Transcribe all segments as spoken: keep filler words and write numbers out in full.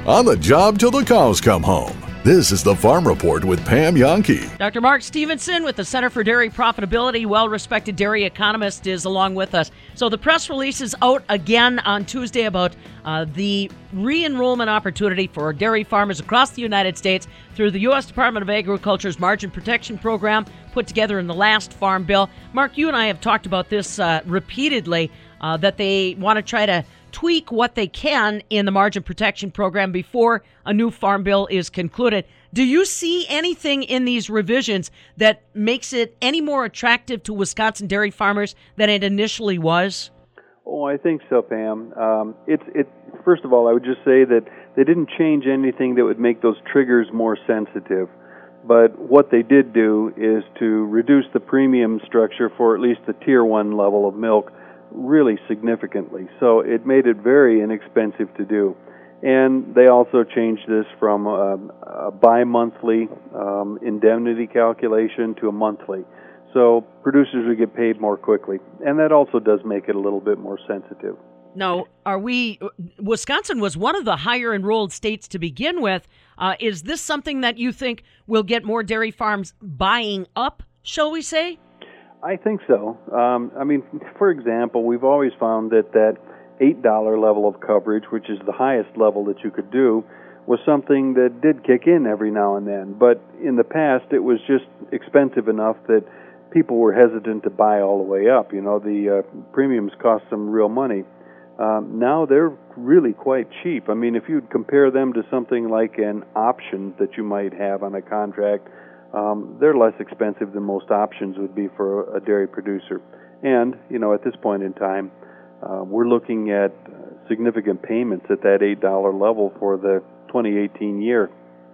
On the job till the cows come home. This is the Farm Report with Pam Jahnke. Doctor Mark Stevenson with the Center for Dairy Profitability, well-respected dairy economist, is along with us. So the press release is out again on Tuesday about uh, the re-enrollment opportunity for dairy farmers across the United States through the U S Department of Agriculture's Margin Protection Program put together in the last Farm Bill. Mark, you and I have talked about this uh, repeatedly, uh, that they want to try to tweak what they can in the margin protection program before a new farm bill is concluded. Do you see anything in these revisions that makes it any more attractive to Wisconsin dairy farmers than it initially was? Oh, I think so, Pam. Um, it's it. First of all, I would just say that they didn't change anything that would make those triggers more sensitive. But what they did do is to reduce the premium structure for at least the tier one level of milk really significantly. So it made it very inexpensive to do. And they also changed this from a, a bi-monthly um, indemnity calculation to a monthly. So producers would get paid more quickly. And that also does make it a little bit more sensitive. Now, are we, Wisconsin was one of the higher enrolled states to begin with. Uh, is this something that you think will get more dairy farms buying up, shall we say? I think so. Um, I mean, for example, we've always found that that eight dollar level of coverage, which is the highest level that you could do, was something that did kick in every now and then. But in the past, it was just expensive enough that people were hesitant to buy all the way up. You know, the uh, premiums cost them real money. Um, now they're really quite cheap. I mean, if you'd compare them to something like an option that you might have on a contract, Um, they're less expensive than most options would be for a dairy producer. And, you know, at this point in time, uh, we're looking at significant payments at that eight dollar level for the twenty eighteen year.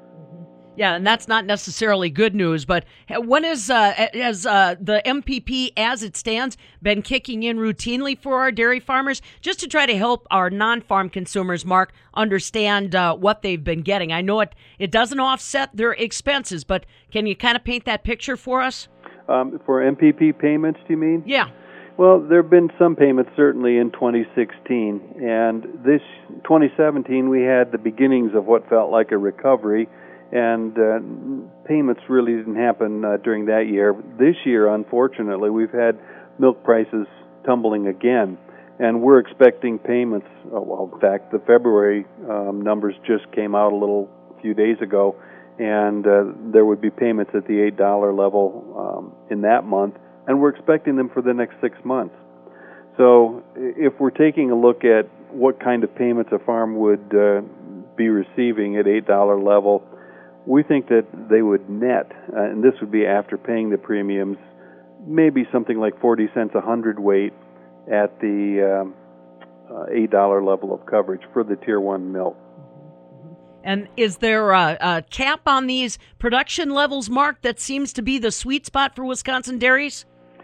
Yeah, and that's not necessarily good news, but when is, uh, has uh, the M P P, as it stands, been kicking in routinely for our dairy farmers, just to try to help our non-farm consumers, Mark, understand uh, what they've been getting? I know it, it doesn't offset their expenses, but can you kind of paint that picture for us? Um, for M P P payments, do you mean? Yeah. Well, there have been some payments certainly in twenty sixteen, and this twenty seventeen we had the beginnings of what felt like a recovery, and uh, payments really didn't happen uh, during that year. This year, unfortunately, we've had milk prices tumbling again, and we're expecting payments. Oh, well, in fact, the February um, numbers just came out a little few days ago, and uh, there would be payments at the eight dollar level um, in that month, and we're expecting them for the next six months. So if we're taking a look at what kind of payments a farm would uh, be receiving at eight dollar level, we think that they would net, uh, and this would be after paying the premiums, maybe something like forty cents a hundredweight at the um, uh, eight dollar level of coverage for the Tier one milk. And is there a, a cap on these production levels, Mark, that seems to be the sweet spot for Wisconsin dairies?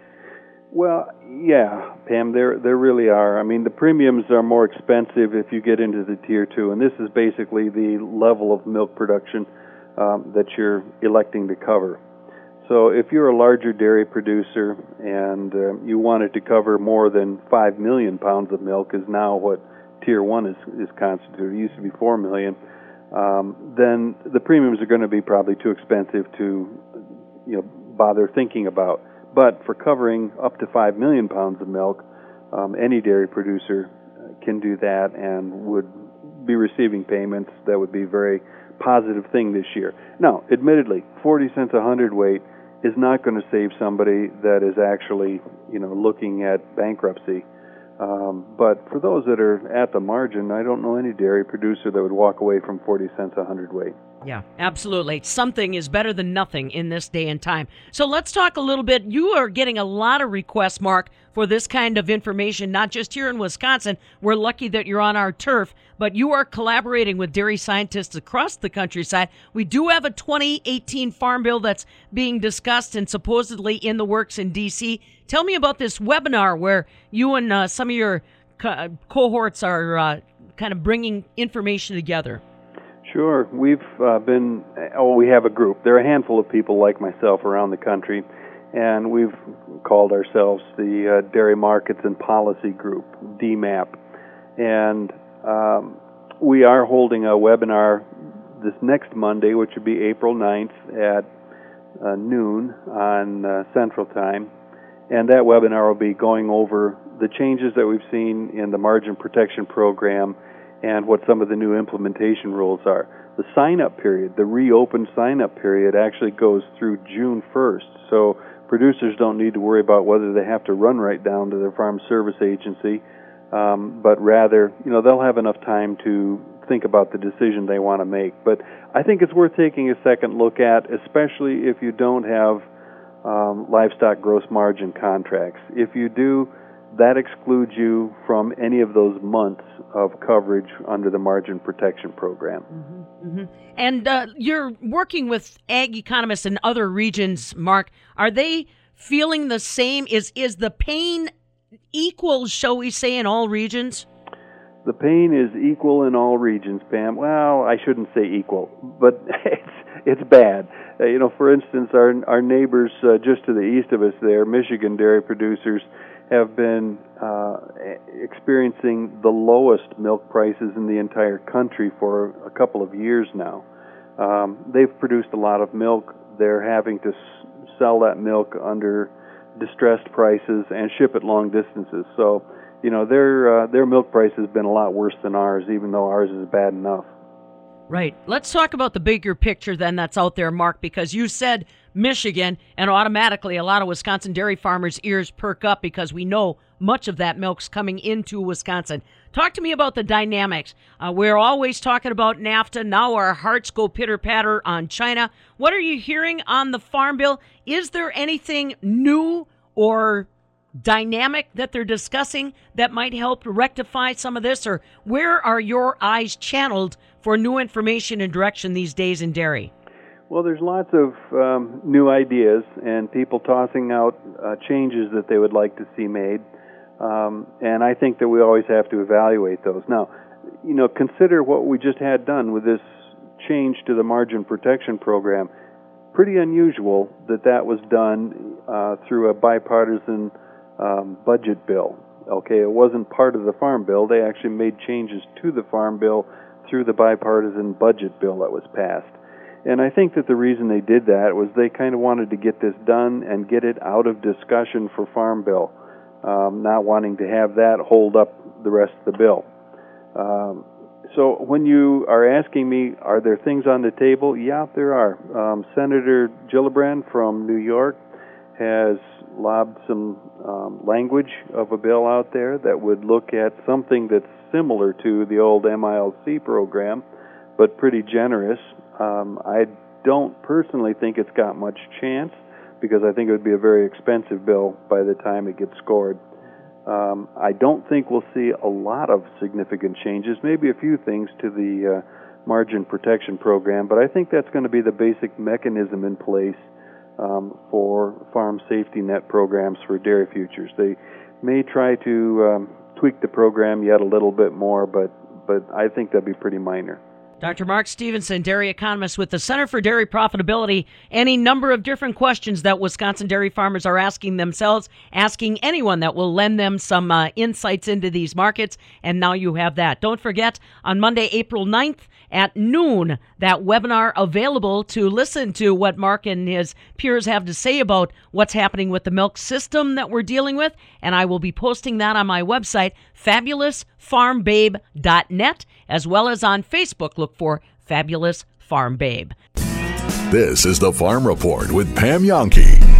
Well, yeah, Pam, there there really are. I mean, the premiums are more expensive if you get into the Tier two, and this is basically the level of milk production Um, that you're electing to cover. So if you're a larger dairy producer and uh, you wanted to cover more than five million pounds of milk, is now what Tier one is, is constituted. It used to be four million. Um, then the premiums are going to be probably too expensive to, you know, bother thinking about. But for covering up to five million pounds of milk, um, any dairy producer can do that and would be receiving payments that would be very positive thing this year. Now, admittedly, forty cents a hundredweight is not going to save somebody that is actually, you know, looking at bankruptcy. Um, but for those that are at the margin, I don't know any dairy producer that would walk away from forty cents a hundredweight. Yeah, absolutely. Something is better than nothing in this day and time. So let's talk a little bit. You are getting a lot of requests, Mark, for this kind of information, not just here in Wisconsin. We're lucky that you're on our turf, but you are collaborating with dairy scientists across the countryside. We do have a twenty eighteen Farm Bill that's being discussed and supposedly in the works in D C. Tell me about this webinar where you and uh, some of your co- cohorts are uh, kind of bringing information together. Sure. We've uh, been, oh, we have a group. There are a handful of people like myself around the country, and we've called ourselves the uh, Dairy Markets and Policy Group, D MAP. And um, we are holding a webinar this next Monday, which would be April ninth at uh, noon on uh, Central Time. And that webinar will be going over the changes that we've seen in the margin protection program and what some of the new implementation rules are. The sign-up period, the reopened sign-up period, actually goes through June first. So producers don't need to worry about whether they have to run right down to their farm service agency, um, but rather, you know, they'll have enough time to think about the decision they want to make. But I think it's worth taking a second look at, especially if you don't have um, livestock gross margin contracts. If you do, that excludes you from any of those months of coverage under the margin protection program. Mm-hmm, mm-hmm. And uh, you're working with ag economists in other regions, Mark. Are they feeling the same? Is is the pain equal, shall we say, in all regions? The pain is equal in all regions, Pam. Well, I shouldn't say equal, but it's it's bad. Uh, you know, for instance, our our neighbors uh, just to the east of us there, Michigan dairy producers, have been uh, experiencing the lowest milk prices in the entire country for a couple of years now. Um, they've produced a lot of milk. They're having to s- sell that milk under distressed prices and ship it long distances. So, you know, their uh, their milk price has been a lot worse than ours, even though ours is bad enough. Right. Let's talk about the bigger picture then that's out there, Mark, because you said Michigan, and automatically a lot of Wisconsin dairy farmers' ears perk up because we know much of that milk's coming into Wisconsin. Talk to me about the dynamics. Uh, we're always talking about NAFTA. Now our hearts go pitter-patter on China. What are you hearing on the Farm Bill? Is there anything new or dynamic that they're discussing that might help rectify some of this? Or where are your eyes channeled for new information and direction these days in dairy? Well, there's lots of um, new ideas and people tossing out uh, changes that they would like to see made. Um, and I think that we always have to evaluate those. Now, you know, consider what we just had done with this change to the margin protection program. Pretty unusual that that was done uh, through a bipartisan um, budget bill. Okay, it wasn't part of the Farm Bill. They actually made changes to the Farm Bill through the bipartisan budget bill that was passed. And I think that the reason they did that was they kind of wanted to get this done and get it out of discussion for Farm Bill, um, not wanting to have that hold up the rest of the bill. Um, so when you are asking me, are there things on the table? Yeah, there are. Um, Senator Gillibrand from New York has lobbed some um, language of a bill out there that would look at something that's similar to the old M I L C program, but pretty generous. Um, I don't personally think it's got much chance because I think it would be a very expensive bill by the time it gets scored. Um, I don't think we'll see a lot of significant changes, maybe a few things to the uh, margin protection program, but I think that's going to be the basic mechanism in place um, for farm safety net programs for dairy futures. They may try to um, tweak the program yet a little bit more, but, but I think that'd be pretty minor. Doctor Mark Stevenson, dairy economist with the Center for Dairy Profitability. Any number of different questions that Wisconsin dairy farmers are asking themselves, asking anyone that will lend them some uh, insights into these markets, and now you have that. Don't forget, on Monday, April ninth at noon, that webinar available to listen to what Mark and his peers have to say about what's happening with the milk system that we're dealing with, and I will be posting that on my website, fabulous farm babe dot net, as well as on Facebook. Look for Fabulous Farm Babe. This is the Farm Report with Pam Jahnke.